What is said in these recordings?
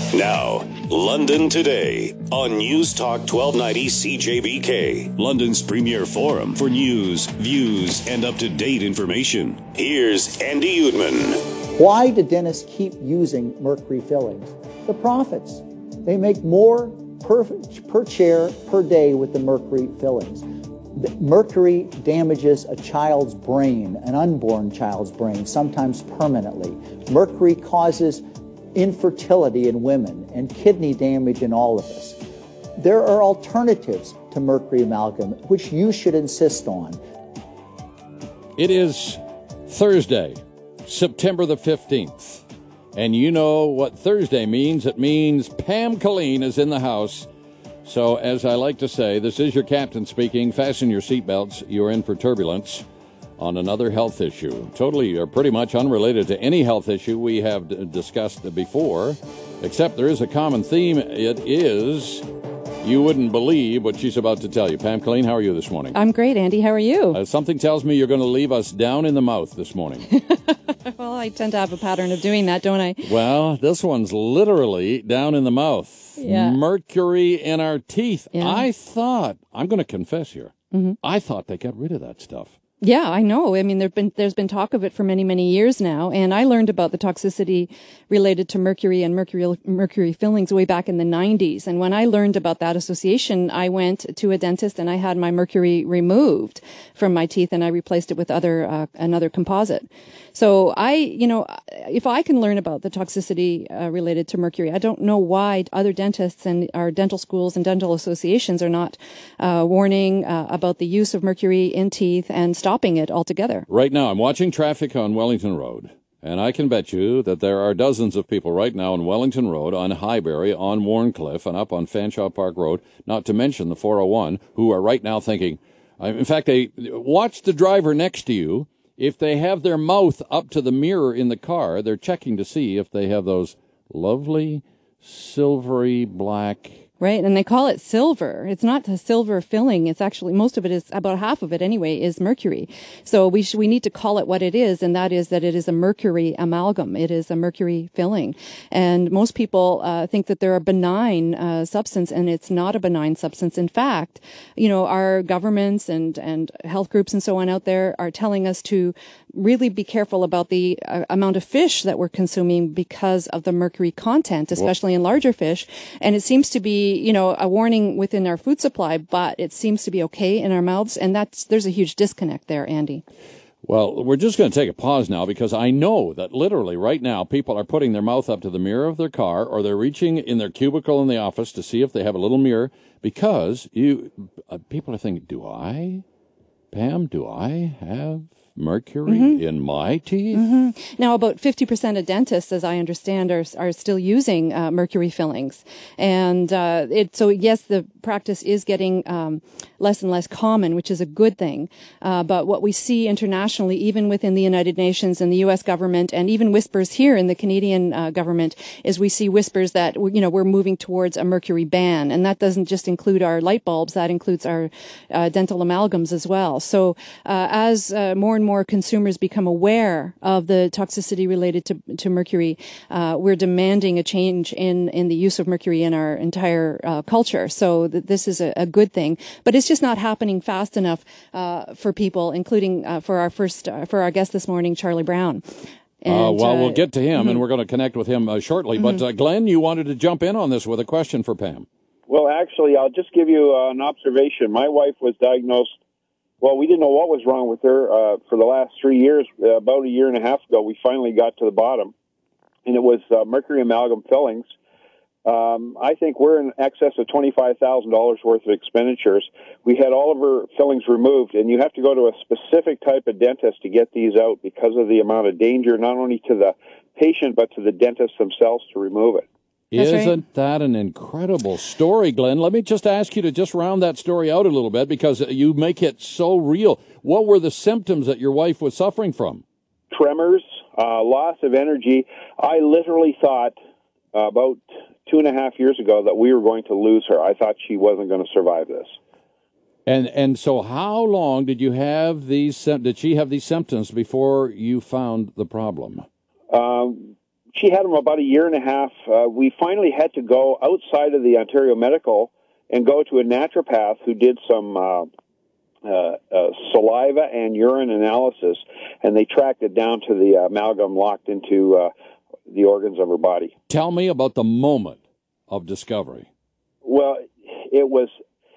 Now, London Today on News Talk 1290 CJBK, London's premier forum for news, views, and up-to-date information. Here's Andy Uedman. Why do dentists keep using mercury fillings? The profits. They make more per chair per day with the mercury fillings. The mercury damages a child's brain, an unborn child's brain, sometimes permanently. Mercury causes infertility in women and kidney damage in all of us. There are alternatives to mercury amalgam, which you should insist on. It is Thursday, September the 15th. And you know what Thursday means. It means Pam Colleen is in the house. So, as I like to say, this is your captain speaking. Fasten your seatbelts. You're in for turbulence on another health issue. Totally or pretty much unrelated to any health issue we have discussed before, except there is a common theme. It is, you wouldn't believe what she's about to tell you. Pam Colleen, how are you this morning? I'm great, Andy. How are you? Something tells me you're going to leave us down in the mouth this morning. Well, I tend to have a pattern of doing that, don't I? Well, this one's literally down in the mouth. Yeah. Mercury in our teeth. Yeah. I thought, I'm going to confess here, I thought they got rid of that stuff. Yeah, I know. I mean, there's been talk of it for many, many years now, and I learned about the toxicity related to mercury and mercury fillings way back in the 90s. And when I learned about that association, I went to a dentist and I had my mercury removed from my teeth, and I replaced it with another composite. So if I can learn about the toxicity related to mercury, I don't know why other dentists and our dental schools and dental associations are not warning about the use of mercury in teeth and stopping it altogether. Right now, I'm watching traffic on Wellington Road, and I can bet you that there are dozens of people right now on Wellington Road, on Highbury, on Warncliffe, and up on Fanshawe Park Road, not to mention the 401, who are right now thinking, in fact, they watch the driver next to you. If they have their mouth up to the mirror in the car, they're checking to see if they have those lovely, silvery black. Right, and they call it silver. It's not the silver filling. It's actually, most of it is, about half of it anyway, is mercury. So we need to call it what it is, and that is that it is a mercury amalgam. It is a mercury filling. And most people think that they're a benign substance, and it's not a benign substance. In fact, our governments and health groups and so on out there are telling us to really be careful about the amount of fish that we're consuming because of the mercury content, especially in larger fish. And it seems to be, a warning within our food supply, but it seems to be okay in our mouths. And there's a huge disconnect there, Andy. Well, we're just going to take a pause now, because I know that literally right now people are putting their mouth up to the mirror of their car, or they're reaching in their cubicle in the office to see if they have a little mirror, because people are thinking, Pam, do I have mercury in my teeth? Now, about 50% of dentists, as I understand, are still using mercury fillings. And so yes, the practice is getting less and less common, which is a good thing. But what we see internationally, even within the United Nations and the U.S. government, and even whispers here in the Canadian government, is we see whispers that, we're moving towards a mercury ban. And that doesn't just include our light bulbs, that includes our dental amalgams as well. So as more and more consumers become aware of the toxicity related to mercury, we're demanding a change in the use of mercury in our entire culture. So this is a good thing, but it's just not happening fast enough for people, including for our guest this morning, Charlie Brown. And, we'll get to him, and we're going to connect with him shortly. But Glenn, you wanted to jump in on this with a question for Pam. Well, actually, I'll just give you an observation. My wife was diagnosed. Well, we didn't know what was wrong with her for the last 3 years. About a year and a half ago, we finally got to the bottom, and it was mercury amalgam fillings. I think we're in excess of $25,000 worth of expenditures. We had all of her fillings removed, and you have to go to a specific type of dentist to get these out because of the amount of danger, not only to the patient, but to the dentists themselves to remove it. Isn't that an incredible story, Glenn? Let me just ask you to just round that story out a little bit, because you make it so real. What were the symptoms that your wife was suffering from? Tremors, loss of energy. I literally thought about 2.5 years ago that we were going to lose her. I thought she wasn't going to survive this. And so how long did you have did she have these symptoms before you found the problem? she had them about a year and a half. We finally had to go outside of the Ontario Medical and go to a naturopath who did some saliva and urine analysis, and they tracked it down to the amalgam locked into the organs of her body. Tell me about the moment of discovery. Well, it was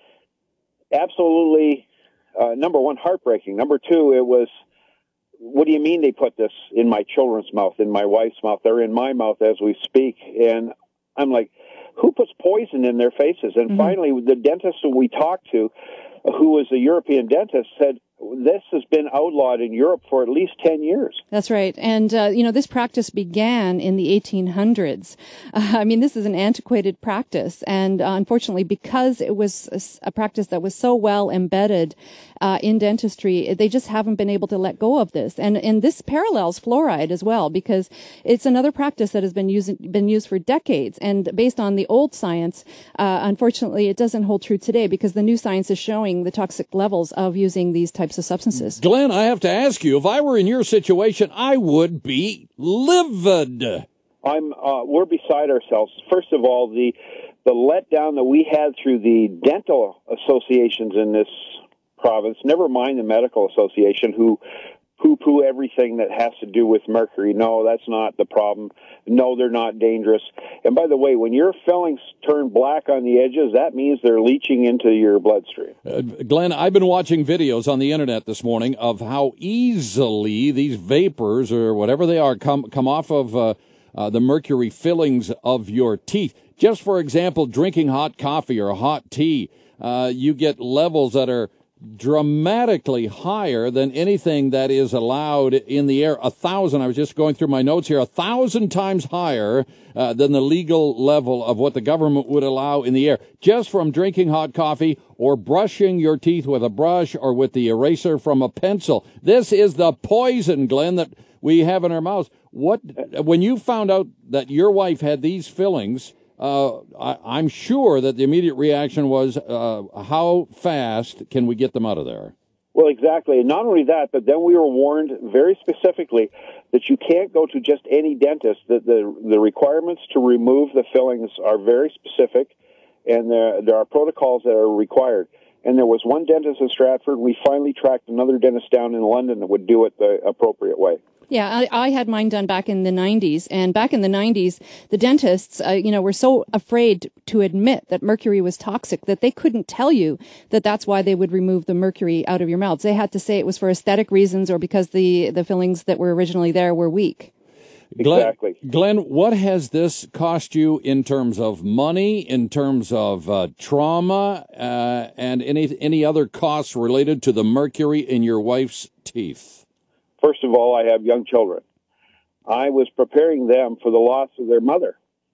absolutely, number one, heartbreaking. Number two, it was, what do you mean they put this in my children's mouth, in my wife's mouth? They're in my mouth as we speak. And I'm like, who puts poison in their faces? And finally, the dentist that we talked to, who was a European dentist, said, this has been outlawed in Europe for at least 10 years. That's right. And, this practice began in the 1800s. This is an antiquated practice. And unfortunately, because it was a practice that was so well embedded in dentistry, they just haven't been able to let go of this. And this parallels fluoride as well, because it's another practice that has been used for decades. And based on the old science, unfortunately, it doesn't hold true today, because the new science is showing the toxic levels of using these types of substances. Glenn, I have to ask you, if I were in your situation, I would be livid. We're beside ourselves. First of all, the letdown that we had through the dental associations in this province, never mind the medical association, who poo-poo everything that has to do with mercury. No, that's not the problem. No, they're not dangerous. And by the way, when your fillings turn black on the edges, that means they're leaching into your bloodstream. Glenn, I've been watching videos on the internet this morning of how easily these vapors, or whatever they are, come off of the mercury fillings of your teeth. Just for example, drinking hot coffee or hot tea, you get levels that are dramatically higher than anything that is allowed in the air. 1,000, I was just going through my notes here, 1,000 times higher than the legal level of what the government would allow in the air, just from drinking hot coffee or brushing your teeth with a brush or with the eraser from a pencil. This is the poison, Glenn, that we have in our mouths. When you found out that your wife had these fillings, I'm sure that the immediate reaction was, how fast can we get them out of there? Well, exactly. And not only that, but then we were warned very specifically that you can't go to just any dentist, that the requirements to remove the fillings are very specific, and there are protocols that are required. And there was one dentist in Stratford. We finally tracked another dentist down in London that would do it the appropriate way. Yeah, I had mine done back in the 90s. And back in the 90s, the dentists, were so afraid to admit that mercury was toxic that they couldn't tell you that that's why they would remove the mercury out of your mouths. They had to say it was for aesthetic reasons or because the fillings that were originally there were weak. Exactly. Glenn, what has this cost you in terms of money, in terms of trauma, and any other costs related to the mercury in your wife's teeth? First of all, I have young children. I was preparing them for the loss of their mother.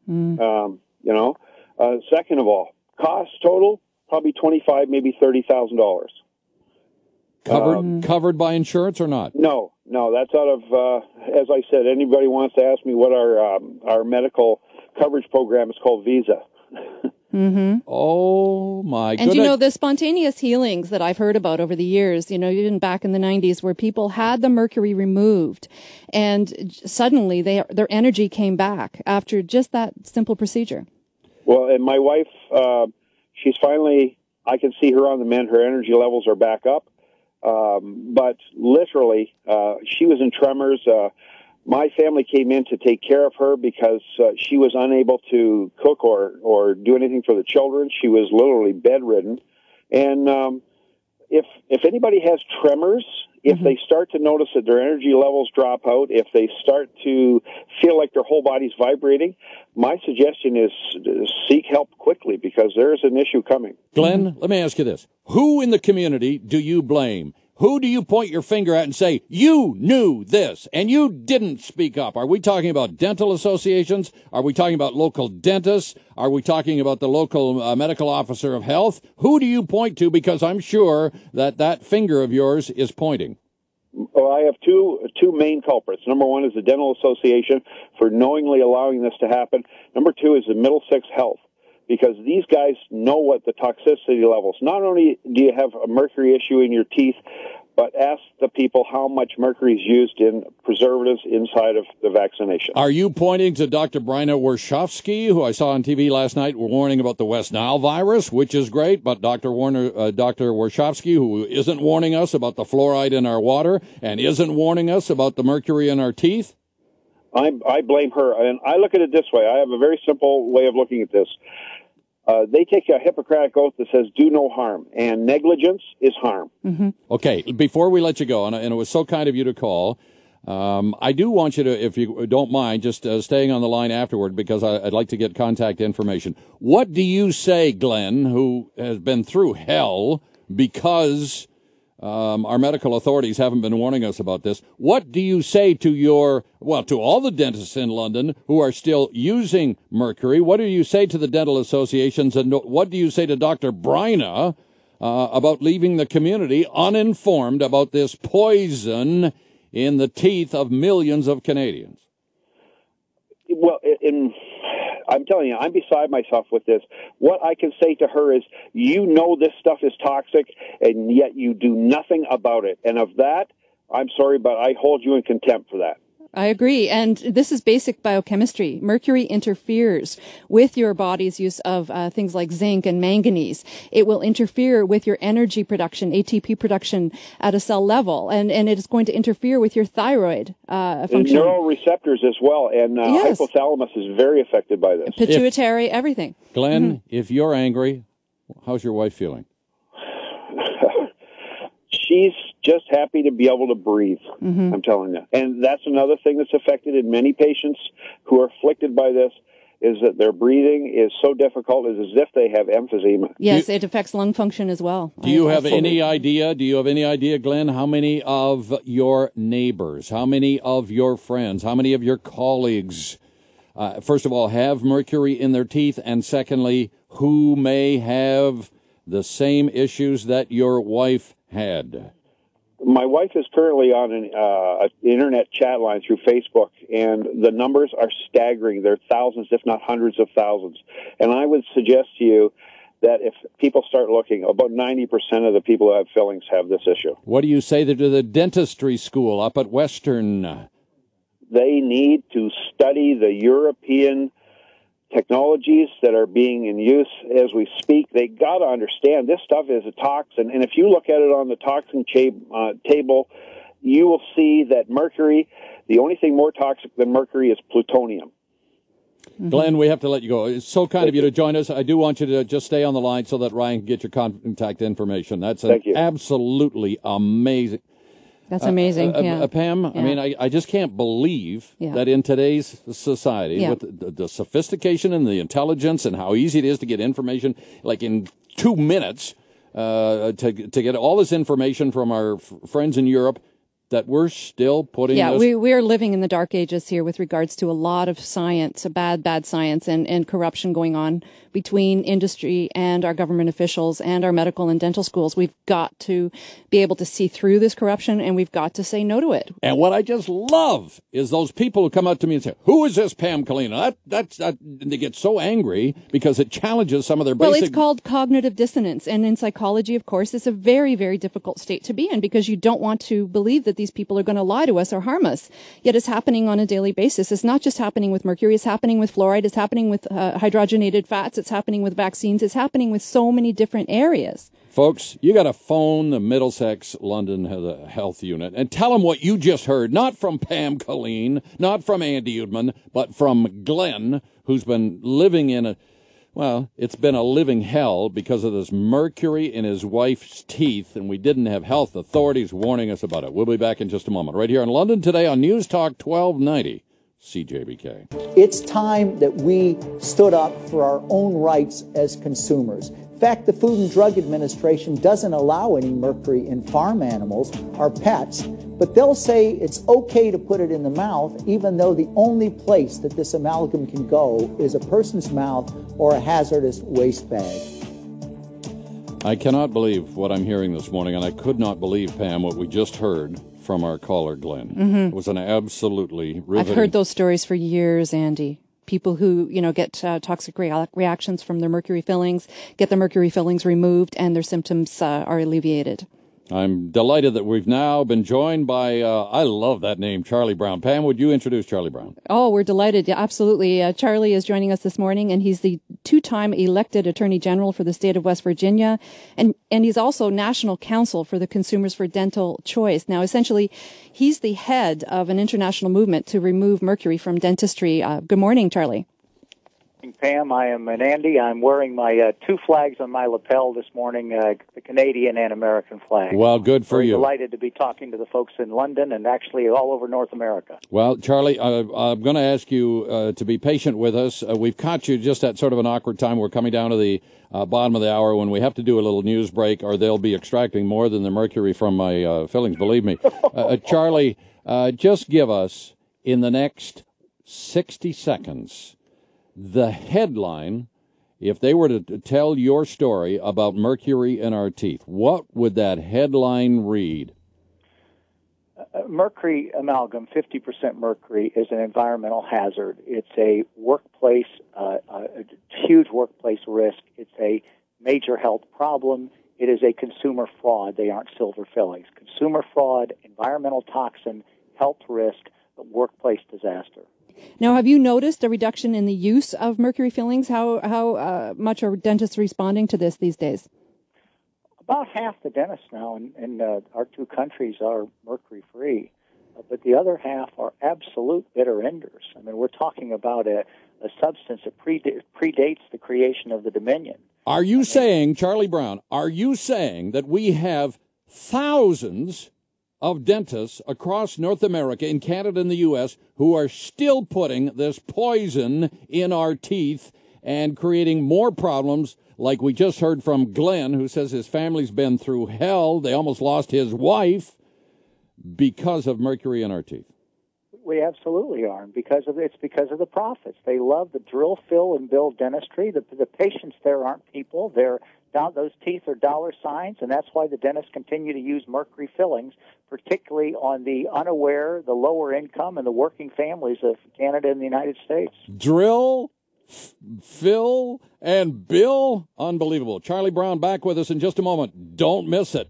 Second of all, cost total, probably $25,000, maybe $30,000. Covered by insurance or not? No, that's out of, as I said, anybody wants to ask me what our medical coverage program is called, Visa. Mm-hmm. Oh, my goodness. And, the spontaneous healings that I've heard about over the years, even back in the 90s, where people had the mercury removed and suddenly their energy came back after just that simple procedure. Well, and my wife, she's finally, I can see her on the mend. Her energy levels are back up. But literally, she was in tremors. My family came in to take care of her because she was unable to cook or do anything for the children. She was literally bedridden. And if anybody has tremors, if they start to notice that their energy levels drop out, if they start to feel like their whole body's vibrating, my suggestion is seek help quickly because there is an issue coming. Glenn, let me ask you this. Who in the community do you blame? Who do you point your finger at and say, you knew this and you didn't speak up? Are we talking about dental associations? Are we talking about local dentists? Are we talking about the local medical officer of health? Who do you point to? Because I'm sure that finger of yours is pointing. Well, I have two main culprits. Number one is the Dental Association for knowingly allowing this to happen. Number two is the Middlesex Health, because these guys know what the toxicity levels. Not only do you have a mercury issue in your teeth, but ask the people how much mercury is used in preservatives inside of the vaccination. Are you pointing to Dr. Bryna Warshawski, who I saw on TV last night, warning about the West Nile virus, which is great, but Dr. Warshawski, who isn't warning us about the fluoride in our water and isn't warning us about the mercury in our teeth? I blame her, and I look at it this way. I have a very simple way of looking at this. They take a Hippocratic oath that says do no harm, and negligence is harm. Mm-hmm. Okay, before we let you go, and it was so kind of you to call, I do want you to, if you don't mind, just staying on the line afterward, because I'd like to get contact information. What do you say, Glenn, who has been through hell because our medical authorities haven't been warning us about this? What do you say to to all the dentists in London who are still using mercury? What do you say to the dental associations, and what do you say to Dr. Bryna about leaving the community uninformed about this poison in the teeth of millions of Canadians? Well, I'm telling you, I'm beside myself with this. What I can say to her is, you know this stuff is toxic, and yet you do nothing about it. And of that, I'm sorry, but I hold you in contempt for that. I agree. And this is basic biochemistry. Mercury interferes with your body's use of things like zinc and manganese. It will interfere with your energy production, ATP production at a cell level. And it is going to interfere with your thyroid function. Neural receptors as well. And yes. Hypothalamus is very affected by this. Pituitary, everything. Glenn, if you're angry, how's your wife feeling? She's just happy to be able to breathe, I'm telling you. And that's another thing that's affected in many patients who are afflicted by this, is that their breathing is so difficult, it's as if they have emphysema. Yes, it affects lung function as well. Do you have any idea, Glenn, how many of your neighbors, how many of your friends, how many of your colleagues, first of all, have mercury in their teeth, and secondly, who may have the same issues that your wife had? My wife is currently on an internet chat line through Facebook, and the numbers are staggering. They're thousands, if not hundreds of thousands. And I would suggest to you that if people start looking, about 90% of the people who have fillings have this issue. What do you say to the dentistry school up at Western? They need to study the European technologies that are being in use as we speak. They got to understand this stuff is a toxin, and if you look at it on the toxin table, you will see that mercury, the only thing more toxic than mercury is plutonium. Glenn, we have to let you go. It's so kind of you to join us. I do want you to just stay on the line so that Ryan can get your contact information. That's absolutely amazing. That's amazing. Pam, yeah. I mean, I just can't believe that in today's society, with the sophistication and the intelligence and how easy it is to get information, like in 2 minutes, to get all this information from our friends in Europe, that we're still putting this... we are living in the dark ages here with regards to a lot of science, bad science, and corruption going on between industry and our government officials and our medical and dental schools. We've got to be able to see through this corruption, and we've got to say no to it. And what I just love is those people who come up to me and say, who is this Pam Kalina? They get so angry because it challenges some of their basic... Well, it's called cognitive dissonance. And in psychology, of course, it's a very, very difficult state to be in, because you don't want to believe that these people are going to lie to us or harm us. Yet it's happening on a daily basis. It's not just happening with mercury. It's happening with fluoride. It's happening with hydrogenated fats. It's happening with vaccines. It's happening with so many different areas. Folks, you got to phone the Middlesex London Health Unit and tell them what you just heard, not from Pam Colleen, not from Andy Udman, but from Glenn, who's been living in it's been a living hell because of this mercury in his wife's teeth, and we didn't have health authorities warning us about it. We'll be back in just a moment, right here in London Today on News Talk 1290 CJBK. It's time that we stood up for our own rights as consumers. In fact, the Food and Drug Administration doesn't allow any mercury in farm animals or pets, but they'll say it's okay to put it in the mouth, even though the only place that this amalgam can go is a person's mouth or a hazardous waste bag. I cannot believe what I'm hearing this morning, and I could not believe, Pam, what we just heard from our caller, Glenn. Mm-hmm. It was an absolutely riveting... I've heard those stories for years, Andy. People who, get toxic reactions from their mercury fillings, get the mercury fillings removed, and their symptoms are alleviated. I'm delighted that we've now been joined by, I love that name, Charlie Brown. Pam, would you introduce Charlie Brown? Oh, we're delighted. Yeah, absolutely. Charlie is joining us this morning, and he's the two-time elected Attorney General for the state of West Virginia, and he's also National Counsel for the Consumers for Dental Choice. Now, essentially, he's the head of an international movement to remove mercury from dentistry. Good morning, Charlie. Pam, I am an Andy. I'm wearing my two flags on my lapel this morning, the Canadian and American flag. Well, good for you. Delighted to be talking to the folks in London and actually all over North America. Well, Charlie, I'm going to ask you to be patient with us. We've caught you just at sort of an awkward time. We're coming down to the bottom of the hour when we have to do a little news break, or they'll be extracting more than the mercury from my fillings, believe me. Charlie, just give us, in the next 60 seconds, the headline, if they were to tell your story about mercury in our teeth, what would that headline read? Mercury amalgam, 50% mercury, is an environmental hazard. It's a workplace, a huge workplace risk. It's a major health problem. It is a consumer fraud. They aren't silver fillings. Consumer fraud, environmental toxin, health risk, workplace disaster. Now, have you noticed a reduction in the use of mercury fillings? How much are dentists responding to this these days? About half the dentists now in our two countries are mercury-free, but the other half are absolute bitter enders. I mean, we're talking about a substance that predates the creation of the Dominion. Are you saying, Charlie Brown, are you saying that we have thousands of dentists across North America, in Canada and the U.S., who are still putting this poison in our teeth and creating more problems, like we just heard from Glenn, who says his family's been through hell. They almost lost his wife because of mercury in our teeth? We absolutely are, and it's because of the profits. They love the drill, fill, and bill dentistry. The patients there aren't people. Those teeth are dollar signs, and that's why the dentists continue to use mercury fillings, particularly on the unaware, the lower income, and the working families of Canada and the United States. Drill, fill, and bill? Unbelievable. Charlie Brown back with us in just a moment. Don't miss it.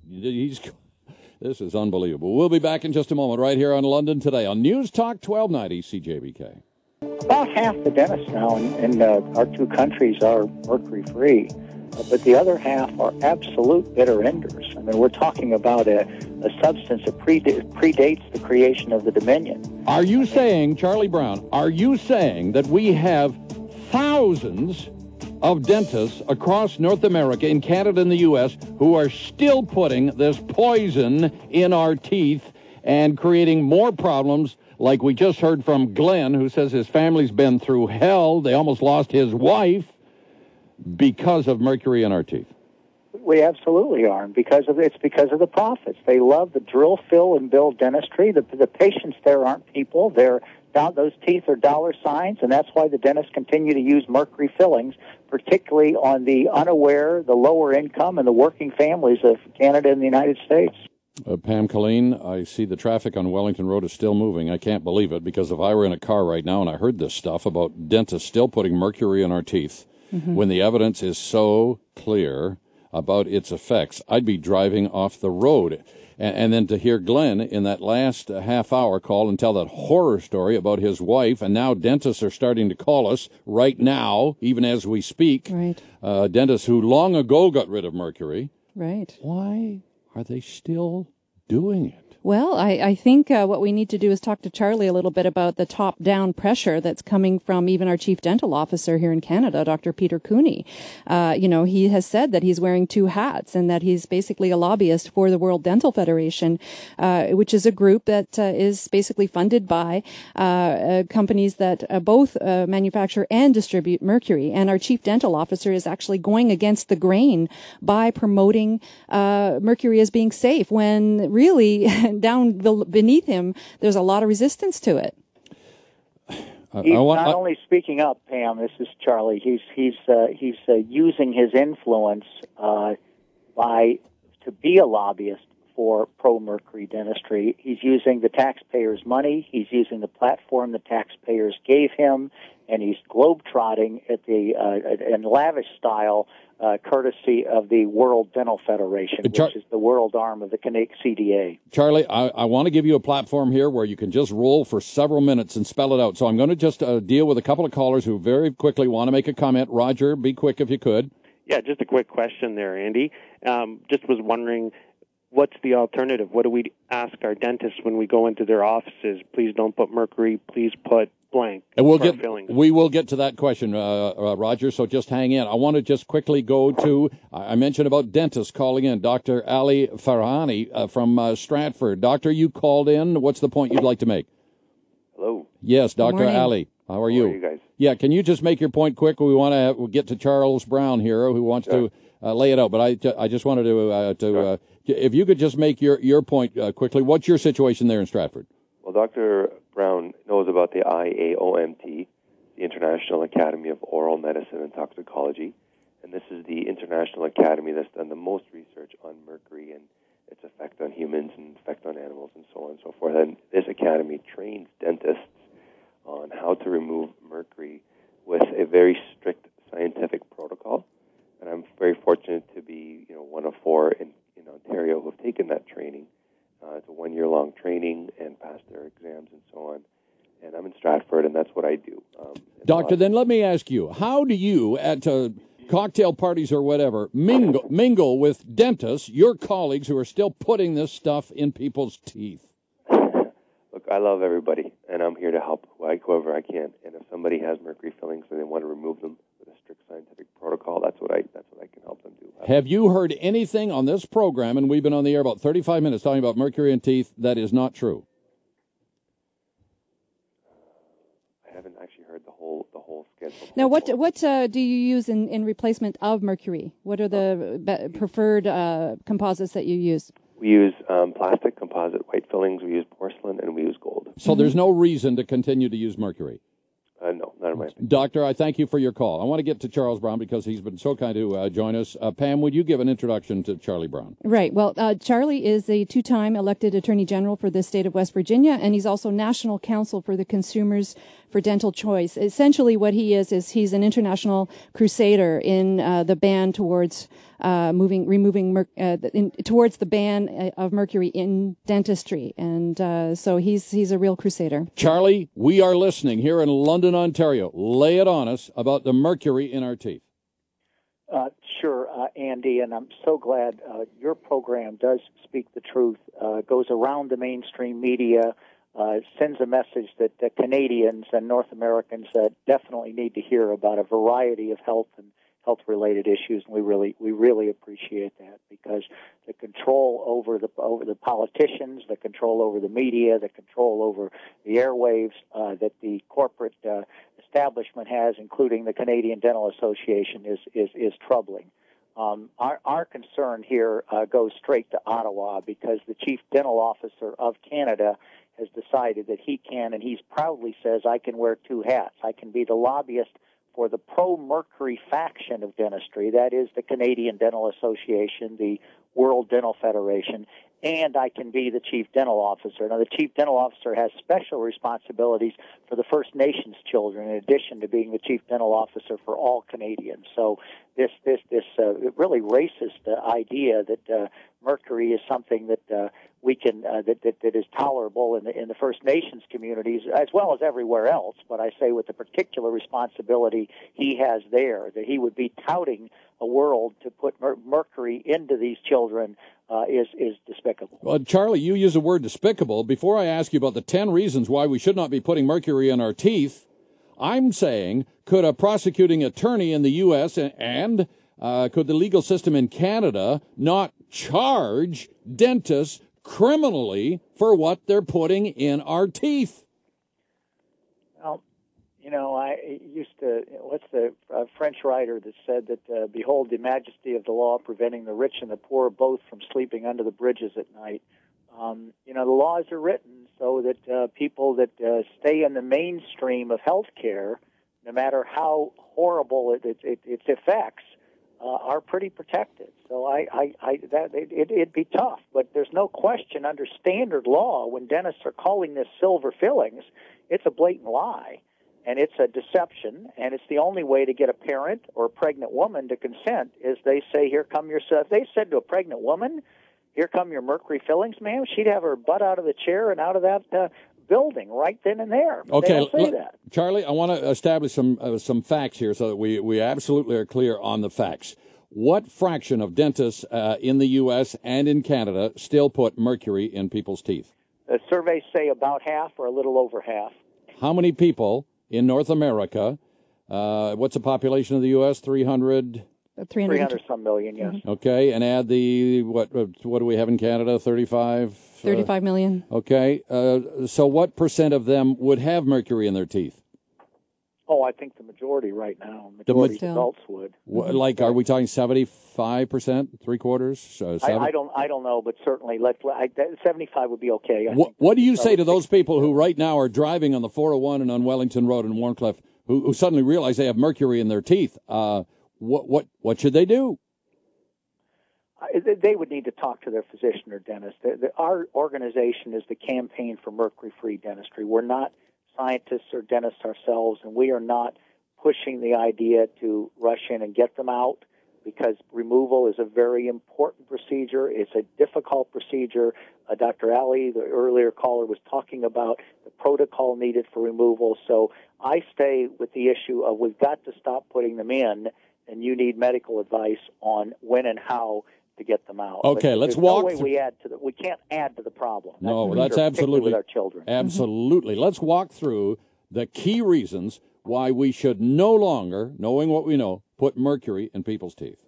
This is unbelievable. We'll be back in just a moment right here on London Today on News Talk 1290 CJBK. About half the dentists now in our two countries are mercury-free, but the other half are absolute bitter enders. I mean, we're talking about a substance that predates the creation of the Dominion. Are you saying, Charlie Brown, are you saying that we have thousands of dentists across North America, in Canada and the U.S., who are still putting this poison in our teeth and creating more problems, like we just heard from Glenn, who says his family's been through hell. They almost lost his wife because of mercury in our teeth? We absolutely are, and it's because of the profits. They love the drill, fill, and bill dentistry. The patients there aren't people. Those teeth are dollar signs, and that's why the dentists continue to use mercury fillings, particularly on the unaware, the lower income, and the working families of Canada and the United States. Pam Colleen, I see the traffic on Wellington Road is still moving. I can't believe it, because if I were in a car right now and I heard this stuff about dentists still putting mercury in our teeth, when the evidence is so clear about its effects, I'd be driving off the road. And then to hear Glenn in that last half hour call and tell that horror story about his wife, and now dentists are starting to call us right now, even as we speak, right. Dentists who long ago got rid of mercury. Right. Why are they still doing it? Well, I think what we need to do is talk to Charlie a little bit about the top-down pressure that's coming from even our chief dental officer here in Canada, Dr. Peter Cooney. He has said that he's wearing two hats and that he's basically a lobbyist for the World Dental Federation, which is a group that is basically funded by companies that both manufacture and distribute mercury. And our chief dental officer is actually going against the grain by promoting mercury as being safe, when really down beneath him, there's a lot of resistance to it. He's not only speaking up, Pam. This is Charlie. He's using his influence to be a lobbyist for pro-mercury dentistry. He's using the taxpayers' money. He's using the platform the taxpayers gave him, and he's globetrotting at the in lavish style, courtesy of the World Dental Federation, which is the world arm of the CDA. Charlie, I want to give you a platform here where you can just roll for several minutes and spell it out. So I'm going to just deal with a couple of callers who very quickly want to make a comment. Roger, be quick if you could. Yeah, just a quick question there, Andy. Just was wondering, what's the alternative? What do we ask our dentists when we go into their offices? Please don't put mercury. Please put blank. And we will get to that question, Roger, so just hang in. I want to just quickly go to, I mentioned about dentists calling in. Dr. Ali Farhani from Stratford. Doctor, you called in. What's the point you'd like to make? Hello. Yes, Dr. Ali. How are you? How are you guys? Yeah, can you just make your point quick? We want to get to Charles Brown here, who wants to lay it out. But I just wanted to if you could just make your point quickly. What's your situation there in Stratford? Well, Dr. Brown knows about the IAOMT, the International Academy of Oral Medicine and Toxicology, and this is the international academy that's done the most research on mercury and its effect on humans and effect on animals and so on and so forth. And this academy trains dentists on how to remove mercury with a very strict scientific protocol. And I'm very fortunate to be, one of 4 in Ontario who have taken that training. It's a 1-year-long training and passed their exams and so on. And I'm in Stratford, and that's what I do. Doctor, then let me ask you, how do you, at cocktail parties or whatever, mingle with dentists, your colleagues who are still putting this stuff in people's teeth? Look, I love everybody, and I'm here to help whoever I can. And if somebody has mercury fillings and they want to remove them with a strict scientific protocol, that's what I can help them do. Have you heard anything on this program, and we've been on the air about 35 minutes talking about mercury in teeth, that is not true? I haven't actually heard the whole schedule. Now, what do you use in replacement of mercury? What are the preferred composites that you use? We use plastic composite white fillings, we use porcelain, and we use gold. So there's no reason to continue to use mercury? No, not in my opinion. Doctor, I thank you for your call. I want to get to Charles Brown because he's been so kind to join us. Pam, would you give an introduction to Charlie Brown? Right. Well, Charlie is a 2-time elected Attorney General for the state of West Virginia, and he's also National Counsel for the Consumers for Dental Choice. Essentially what he is he's an international crusader in the ban towards towards the ban of mercury in dentistry. And so he's a real crusader. Charlie, we are listening here in London, Ontario. Lay it on us about the mercury in our teeth. Sure, Andy, and I'm so glad your program does speak the truth, goes around the mainstream media, sends a message that Canadians and North Americans definitely need to hear about a variety of health and health-related issues, and we really appreciate that, because the control over the politicians, the control over the media, the control over the airwaves that the corporate establishment has, including the Canadian Dental Association, is troubling. Our concern here goes straight to Ottawa, because the Chief Dental Officer of Canada has decided that he can, and he proudly says, I can wear 2 hats. I can be the lobbyist for the pro-mercury faction of dentistry, that is the Canadian Dental Association, the World Dental Federation, and I can be the Chief Dental Officer. Now, the Chief Dental Officer has special responsibilities for the First Nations children, in addition to being the Chief Dental Officer for all Canadians. So this really racist idea that mercury is something that we can that is tolerable in the First Nations communities as well as everywhere else. But I say with the particular responsibility he has there, that he would be touting a world to put mercury into these children is despicable. Well, Charlie, you use the word despicable. Before I ask you about the 10 reasons why we should not be putting mercury in our teeth, I'm saying, could a prosecuting attorney in the U.S. and could the legal system in Canada not charge dentists criminally for what they're putting in our teeth? Well, I used to, what's the French writer that said that, behold the majesty of the law preventing the rich and the poor both from sleeping under the bridges at night. The laws are written so that people that stay in the mainstream of health care, no matter how horrible its effects, are pretty protected. So it'd be tough, but there's no question under standard law when dentists are calling this silver fillings, it's a blatant lie, and it's a deception, and it's the only way to get a parent or a pregnant woman to consent is they say, here come your, if they said to a pregnant woman, here come your mercury fillings, ma'am, she'd have her butt out of the chair and out of that building right then and there. Okay, they don't say that. Charlie, I want to establish some facts here so that we absolutely are clear on the facts. What fraction of dentists in the U.S. and in Canada still put mercury in people's teeth? The surveys say about half or a little over half. How many people in North America, what's the population of the U.S., 300 some million, yes. Okay, and add the, what do we have in Canada, 35 million. Okay, so what percent of them would have mercury in their teeth? Oh, I think the majority right now. Majority of adults would. Like, are we talking 75%, three-quarters? I don't know, but certainly 75 would be okay. What do you say to those people who right now are driving on the 401 and on Wellington Road in Warncliffe who suddenly realize they have mercury in their teeth? What should they do? They would need to talk to their physician or dentist. Our organization is the Campaign for Mercury-Free Dentistry. We're not scientists or dentists ourselves, and we are not pushing the idea to rush in and get them out because removal is a very important procedure. It's a difficult procedure. Dr. Ali, the earlier caller, was talking about the protocol needed for removal. So I stay with the issue of we've got to stop putting them in, and you need medical advice on when and how to get them out. Okay, let's walk. No way we can't add to the problem. That's absolutely with our children. Absolutely. Let's walk through the key reasons why we should no longer, knowing what we know, put mercury in people's teeth.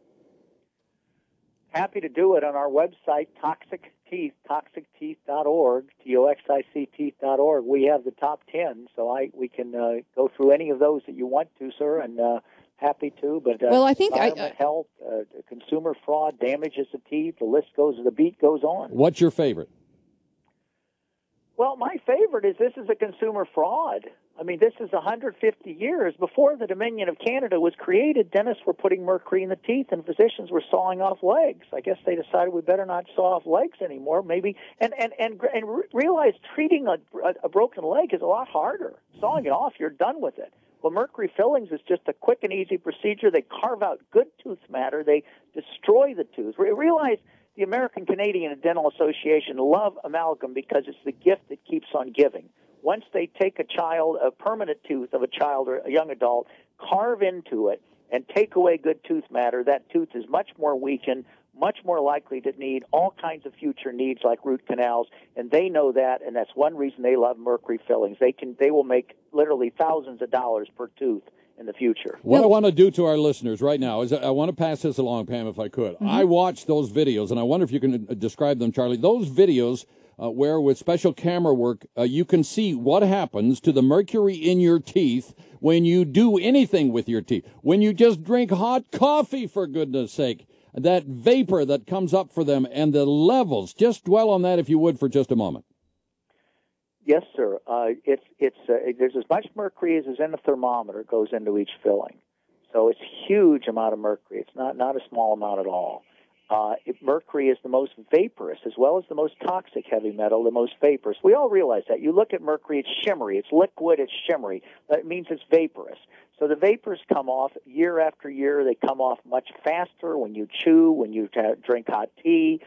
Happy to do it on our website, Toxic Teeth, toxicteeth.org, TOXIC teeth.org. We have the top 10, so we can go through any of those that you want to, sir, and happy to. But well, I think health, consumer fraud, damages to teeth, the beat goes on. What's your favorite? Well, my favorite is this is a consumer fraud. I mean, this is 150 years before the Dominion of Canada was created. Dentists were putting mercury in the teeth, and physicians were sawing off legs. I guess they decided we better not saw off legs anymore. Maybe and realize treating a broken leg is a lot harder. Sawing it off, you're done with it. Well, mercury fillings is just a quick and easy procedure. They carve out good tooth matter. They destroy the tooth. Realize the American Canadian Dental Association love amalgam because it's the gift that keeps on giving. Once they take a permanent tooth of a child or a young adult, carve into it, and take away good tooth matter, that tooth is much more weakened, much more likely to need all kinds of future needs like root canals, and they know that, and that's one reason they love mercury fillings. They will make literally thousands of dollars per tooth in the future. What I want to do to our listeners right now is I want to pass this along, Pam, if I could. Mm-hmm. I watched those videos, and I wonder if you can describe them, Charlie. Those videos where with special camera work, you can see what happens to the mercury in your teeth when you do anything with your teeth. When you just drink hot coffee, for goodness sake. That vapor that comes up for them and the levels. Just dwell on that, if you would, for just a moment. Yes, sir. There's as much mercury as is in a thermometer goes into each filling. So it's a huge amount of mercury. It's not a small amount at all. Mercury is the most vaporous, as well as the most toxic heavy metal, the most vaporous. We all realize that. You look at mercury, it's shimmery. It's liquid, it's shimmery. That means it's vaporous. So the vapors come off year after year. They come off much faster when you chew, when you drink hot tea.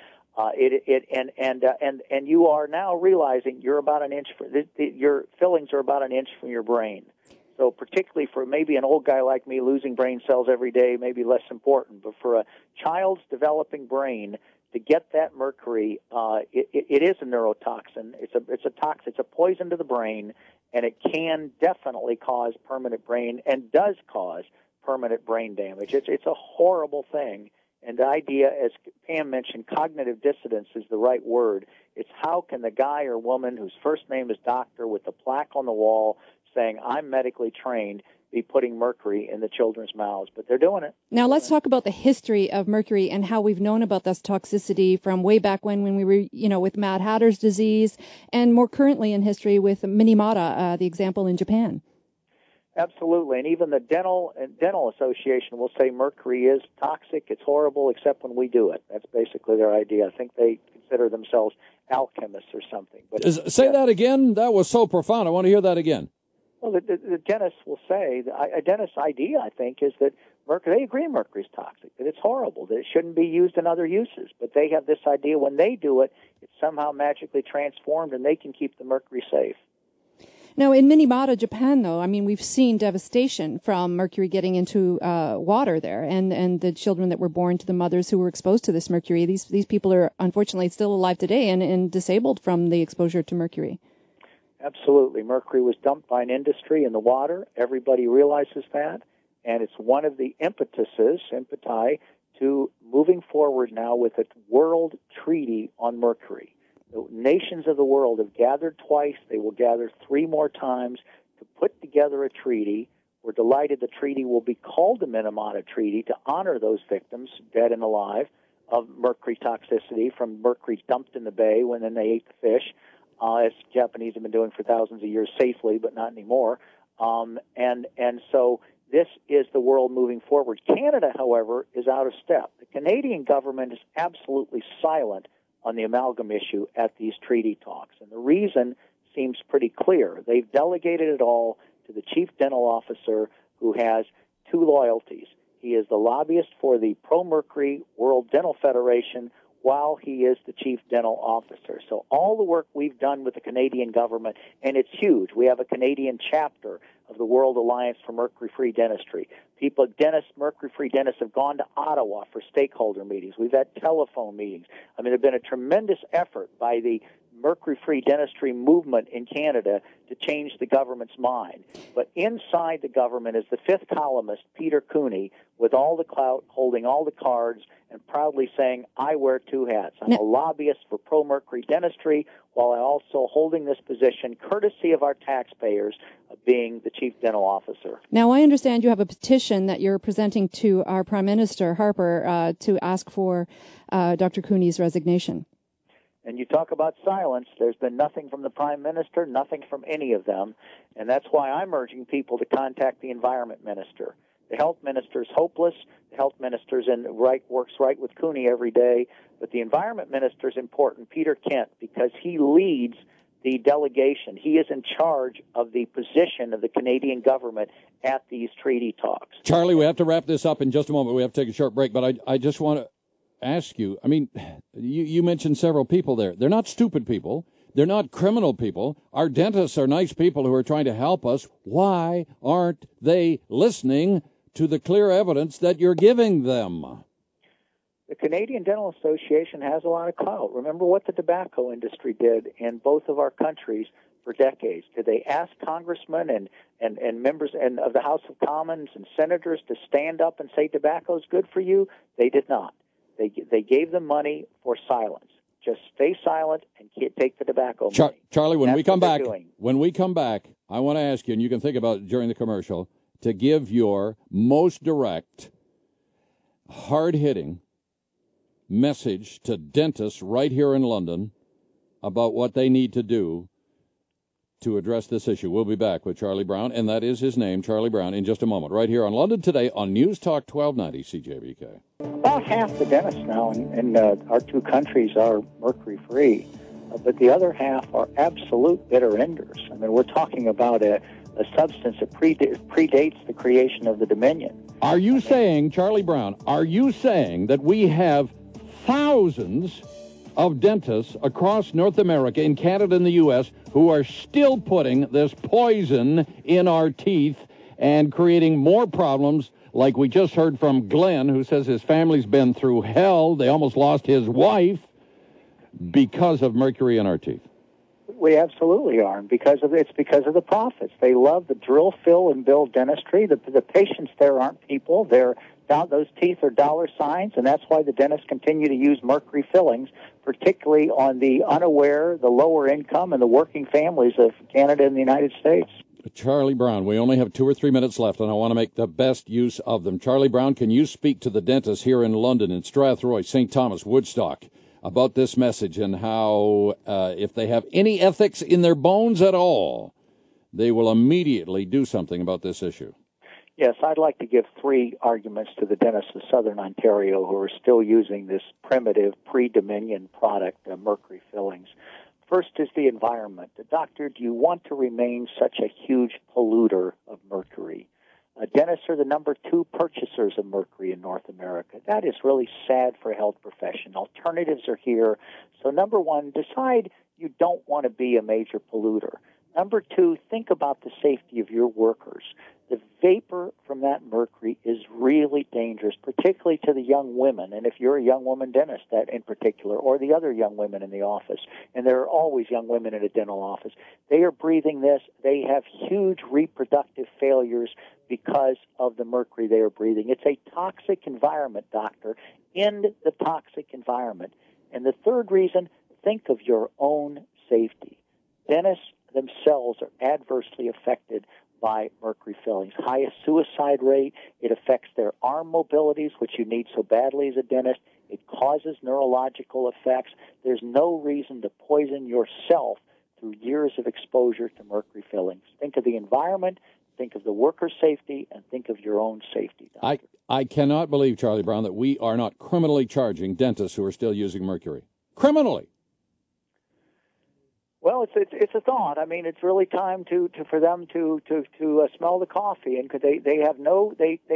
And you are now realizing you're about an inch your fillings are about an inch from your brain. So particularly for maybe an old guy like me, losing brain cells every day may be less important. But for a child's developing brain, to get that mercury, it is a neurotoxin. It's a toxin. It's a poison to the brain, and it can definitely cause permanent brain and does cause permanent brain damage. It's a horrible thing. And the idea, as Pam mentioned, cognitive dissonance is the right word. It's how can the guy or woman whose first name is doctor with the plaque on the wall saying, I'm medically trained, be putting mercury in the children's mouths. But they're doing it. Now let's talk about the history of mercury and how we've known about this toxicity from way back when we were, with Mad Hatter's disease, and more currently in history with Minamata, the example in Japan. Absolutely, and even the dental association will say mercury is toxic, it's horrible, except when we do it. That's basically their idea. I think they consider themselves alchemists or something. But say that again. That was so profound. I want to hear that again. Well, the dentists will say, a dentist's idea, I think, is that mercury, they agree mercury is toxic, that it's horrible, that it shouldn't be used in other uses. But they have this idea when they do it, it's somehow magically transformed and they can keep the mercury safe. Now, in Minamata, Japan, though, I mean, we've seen devastation from mercury getting into water there, and the children that were born to the mothers who were exposed to this mercury. These people are unfortunately still alive today and disabled from the exposure to mercury. Absolutely. Mercury was dumped by an industry in the water. Everybody realizes that, and it's one of the impeti to moving forward now with a world treaty on mercury. The nations of the world have gathered twice. They will gather 3 more times to put together a treaty. We're delighted the treaty will be called the Minamata Treaty to honor those victims, dead and alive, of mercury toxicity from mercury dumped in the bay when then they ate the fish, as Japanese have been doing for thousands of years safely, but not anymore. And so this is the world moving forward. Canada, however, is out of step. The Canadian government is absolutely silent on the amalgam issue at these treaty talks. And the reason seems pretty clear. They've delegated it all to the chief dental officer, who has 2 loyalties. He is the lobbyist for the pro-mercury World Dental Federation while he is the chief dental officer. So all the work we've done with the Canadian government, and it's huge. We have a Canadian chapter of the World Alliance for Mercury-Free Dentistry. Mercury-free dentists have gone to Ottawa for stakeholder meetings. We've had telephone meetings. I mean, there's been a tremendous effort by the mercury-free dentistry movement in Canada to change the government's mind. But inside the government is the 5th columnist, Peter Cooney, with all the clout, holding all the cards, and proudly saying, I wear 2 hats. I'm a lobbyist for pro-mercury dentistry, while I also holding this position, courtesy of our taxpayers, of being the chief dental officer. Now, I understand you have a petition that you're presenting to our Prime Minister, Harper, to ask for Dr. Cooney's resignation. And you talk about silence. There's been nothing from the Prime Minister, nothing from any of them. And that's why I'm urging people to contact the Environment Minister. The Health Minister is hopeless. The Health Minister works right with Cooney every day. But the Environment Minister is important, Peter Kent, because he leads the delegation. He is in charge of the position of the Canadian government at these treaty talks. Charlie, we have to wrap this up in just a moment. We have to take a short break. But I just want to ask you, I mean, you mentioned several people there. They're not stupid people. They're not criminal people. Our dentists are nice people who are trying to help us. Why aren't they listening to the clear evidence that you're giving them? The Canadian Dental Association has a lot of clout. Remember what the tobacco industry did in both of our countries for decades. Did they ask congressmen and members of the House of Commons and senators to stand up and say tobacco's good for you? They did not. They gave them money for silence. Just stay silent and take the tobacco money. Charlie, when we come back, I want to ask you, and you can think about it during the commercial, to give your most direct, hard-hitting message to dentists right here in London about what they need to do to address this issue. We'll be back with Charlie Brown, and that is his name, Charlie Brown, in just a moment, right here on London Today on News Talk 1290 CJBK. About half the dentists now in our 2 countries are mercury-free, but the other half are absolute bitter enders. I mean, we're talking about a substance that predates the creation of the Dominion. Are you saying, Charlie Brown, that we have thousands of dentists across North America, in Canada and the U.S., who are still putting this poison in our teeth and creating more problems, like we just heard from Glenn, who says his family's been through hell. They almost lost his wife because of mercury in our teeth? We absolutely are, and it's because of the profits. They love the drill, fill, and build dentistry. The patients there aren't people. Those teeth are dollar signs, and that's why the dentists continue to use mercury fillings, particularly on the unaware, the lower income, and the working families of Canada and the United States. Charlie Brown, we only have 2 or 3 minutes left, and I want to make the best use of them. Charlie Brown, can you speak to the dentists here in London, in Strathroy, St. Thomas, Woodstock, about this message and how, if they have any ethics in their bones at all, they will immediately do something about this issue. Yes, I'd like to give three arguments to the dentists of Southern Ontario who are still using this primitive pre-Dominion product, mercury fillings. First is the environment. Doctor, do you want to remain such a huge polluter of mercury? Dentists are the number 2 purchasers of mercury in North America. That is really sad for a health profession. Alternatives are here. So number 1, decide you don't want to be a major polluter. Number 2, think about the safety of your workers. The vapor from that mercury is really dangerous, particularly to the young women. And if you're a young woman dentist, that in particular, or the other young women in the office, and there are always young women in a dental office, they are breathing this. They have huge reproductive failures because of the mercury they are breathing. It's a toxic environment, doctor. End the toxic environment. And the third reason, think of your own safety. Dentists themselves are adversely affected by mercury fillings. Highest suicide rate. It affects their arm mobilities, which you need so badly as a dentist. It causes neurological effects. There's no reason to poison yourself through years of exposure to mercury fillings. Think of the environment, think of the worker's safety, and think of your own safety, doctor. I cannot believe, Charlie Brown, that we are not criminally charging dentists who are still using mercury. Criminally. Well, it's a thought. I mean, it's really time for them to smell the coffee, and they have no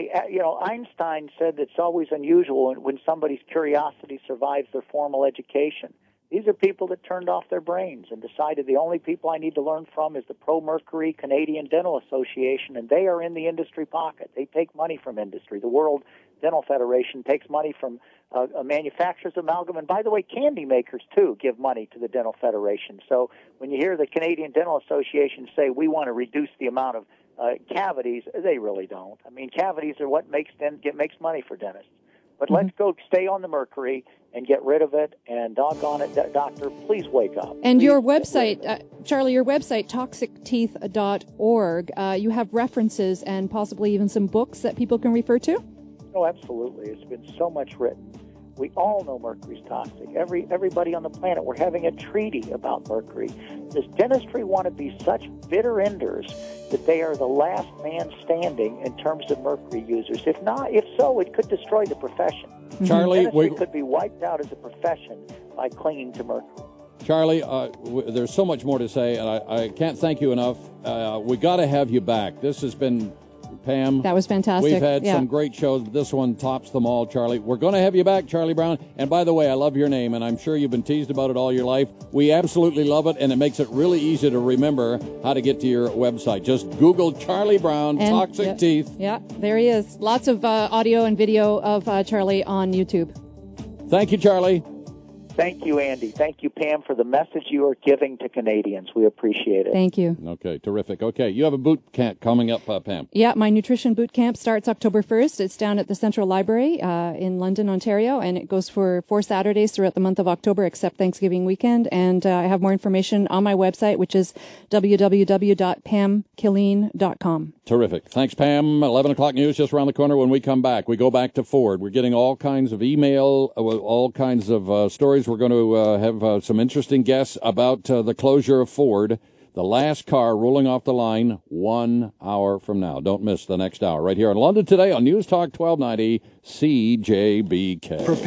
Einstein said it's always unusual when somebody's curiosity survives their formal education. These are people that turned off their brains and decided the only people I need to learn from is the pro-mercury Canadian Dental Association, and they are in the industry pocket. They take money from industry. The World Dental Federation takes money from manufacturers of amalgam, and by the way, candy makers too give money to the Dental Federation. So when you hear the Canadian Dental Association say we want to reduce the amount of cavities, they really don't. I mean, cavities are what makes money for dentists. But let's go stay on the mercury and get rid of it. And doggone it, doctor, please wake up. And please your website, Charlie, your website, toxicteeth.org, you have references and possibly even some books that people can refer to? Oh, absolutely. It's been so much written. We all know mercury's toxic. Everybody on the planet. We're having a treaty about mercury. Does dentistry want to be such bitter enders that they are the last man standing in terms of mercury users? If so, it could destroy the profession. Charlie, dentistry could be wiped out as a profession by clinging to mercury. Charlie, there's so much more to say, and I can't thank you enough. We got to have you back. This has been... Pam. That was fantastic. We've had some great shows, but this one tops them all, Charlie. We're going to have you back, Charlie Brown. And by the way, I love your name, and I'm sure you've been teased about it all your life. We absolutely love it, and it makes it really easy to remember how to get to your website. Just Google Charlie Brown, Toxic Teeth. Yeah, there he is. Lots of audio and video of Charlie on YouTube. Thank you, Charlie. Thank you, Andy. Thank you, Pam, for the message you are giving to Canadians. We appreciate it. Thank you. Okay, terrific. Okay, you have a boot camp coming up, Pam. Yeah, my nutrition boot camp starts October 1st. It's down at the Central Library in London, Ontario, and it goes for 4 Saturdays throughout the month of October, except Thanksgiving weekend. And I have more information on my website, which is www.pamkilleen.com. Terrific. Thanks, Pam. 11 o'clock news just around the corner. When we come back, we go back to Ford. We're getting all kinds of email, all kinds of stories. We're going to have some interesting guests about the closure of Ford, the last car rolling off the line 1 hour from now. Don't miss the next hour right here in London Today on News Talk 1290 CJBK.